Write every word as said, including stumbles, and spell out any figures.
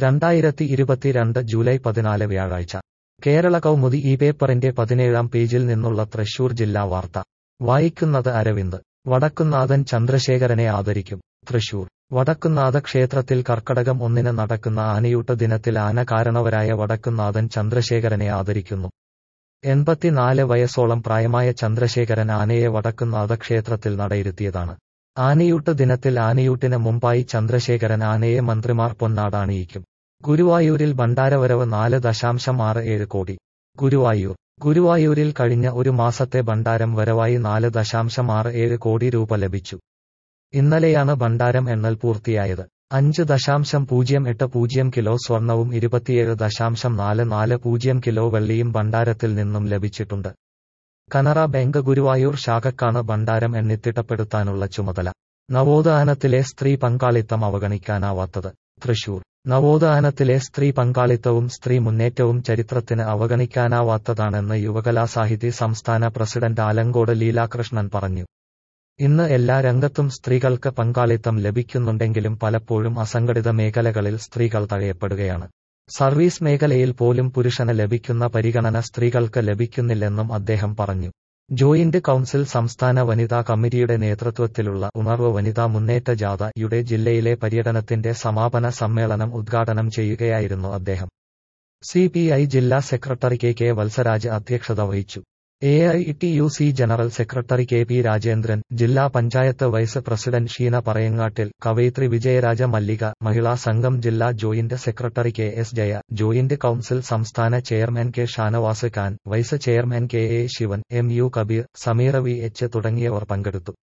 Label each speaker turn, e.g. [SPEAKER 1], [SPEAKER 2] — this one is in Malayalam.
[SPEAKER 1] രണ്ടായിരത്തി ഇരുപത്തിരണ്ട് ജൂലൈ പതിനാല് വ്യാഴാഴ്ച കേരള കൗമുദി ഈ പേപ്പറിന്റെ പതിനേഴാം പേജിൽ നിന്നുള്ള തൃശൂർ ജില്ലാ വാർത്ത വായിക്കുന്നത് അരവിന്ദ്. വടക്കുംനാഥൻ ചന്ദ്രശേഖരനെ ആദരിക്കും. തൃശൂർ വടക്കുംനാഥ ക്ഷേത്രത്തിൽ കർക്കടകം ഒന്നിന് നടക്കുന്ന ആനയൂട്ട് ദിനത്തിൽ ആന കാരണവരായ വടക്കുംനാഥൻ ചന്ദ്രശേഖരനെ ആദരിക്കുന്നു. എൺപത്തിനാല് വയസ്സോളം പ്രായമായ ചന്ദ്രശേഖരൻ ആനയെ വടക്കുംനാഥ ക്ഷേത്രത്തിൽ നടയിരുത്തിയതാണ്. ആനയൂട്ട് ദിനത്തിൽ ആനയൂട്ടിന് മുമ്പായി ചന്ദ്രശേഖരൻ ആനയെ മന്ത്രിമാർ പൊന്നാട ഗുരുവായൂരിൽ ഭണ്ഡാരവരവ് നാല് ദശാംശം ആറ് ഏഴ് കോടി. ഗുരുവായൂർ ഗുരുവായൂരിൽ കഴിഞ്ഞ ഒരു മാസത്തെ ഭണ്ഡാരം വരവായി നാല് ദശാംശം ആറ് ഏഴ് കോടി രൂപ ലഭിച്ചു. ഇന്നലെയാണ് ഭണ്ഡാരം എണ്ണൽ പൂർത്തിയായത്. അഞ്ച് ദശാംശം പൂജ്യം എട്ട് പൂജ്യം കിലോ സ്വർണവും ഇരുപത്തിയേഴ് ദശാംശം നാല് നാല് പൂജ്യം കിലോ വെള്ളിയും ഭണ്ഡാരത്തിൽ നിന്നും ലഭിച്ചിട്ടുണ്ട്. കനറ ബാങ്ക് ഗുരുവായൂർ ശാഖക്കാണ് ഭണ്ഡാരം എണ്ണിത്തിട്ടപ്പെടുത്താനുള്ള ചുമതല. നവോത്ഥാനത്തിലെ സ്ത്രീ പങ്കാളിത്തം അവഗണിക്കാനാവാത്തത്. തൃശൂർ നവോത്ഥാനത്തിലെ സ്ത്രീ പങ്കാളിത്തവും സ്ത്രീ മുന്നേറ്റവും ചരിത്രത്തിന് അവഗണിക്കാനാവാത്തതാണെന്ന് യുവകലാസാഹിതി സംസ്ഥാന പ്രസിഡന്റ് ആലങ്കോട് ലീലാകൃഷ്ണൻ പറഞ്ഞു. ഇന്ന് എല്ലാ രംഗത്തും സ്ത്രീകൾക്ക് പങ്കാളിത്തം ലഭിക്കുന്നുണ്ടെങ്കിലും പലപ്പോഴും അസംഘടിത മേഖലകളിൽ സ്ത്രീകൾ തഴയപ്പെടുകയാണ്. സർവീസ് മേഖലയിൽ പോലും പുരുഷന് ലഭിക്കുന്ന പരിഗണന സ്ത്രീകൾക്ക് ലഭിക്കുന്നില്ലെന്നും അദ്ദേഹം പറഞ്ഞു. ജോയിന്റ് കൗൺസിൽ സംസ്ഥാന വനിതാ കമ്മിറ്റിയുടെ നേതൃത്വത്തിലുള്ള ഉണർവ് വനിതാ മുന്നേറ്റ ജാഥ യുടെ ജില്ലയിലെ പര്യടനത്തിന്റെ സമാപന സമ്മേളനം ഉദ്ഘാടനം ചെയ്യുകയായിരുന്നു അദ്ദേഹം. സി പി ഐ ജില്ലാ സെക്രട്ടറി കെ കെ വത്സരാജ് അധ്യക്ഷത വഹിച്ചു. A I T U C general secretary K P Rajendran, ജില്ലാ പഞ്ചായത്ത് വൈസ് പ്രസിഡന്റ് ഷീന പറയങ്ങാട്ടിൽ, കവയിത്രി വിജയരാജ മല്ലിക, മഹിളാ സംഘം ജില്ലാ joint secretary K S Jaya, joint council സംസ്ഥാന chairman K Shanavas Khan, vice chairman K A Sivan, M U Kabeer, Sameera V H തുടങ്ങിയവർ പങ്കെടുത്തു.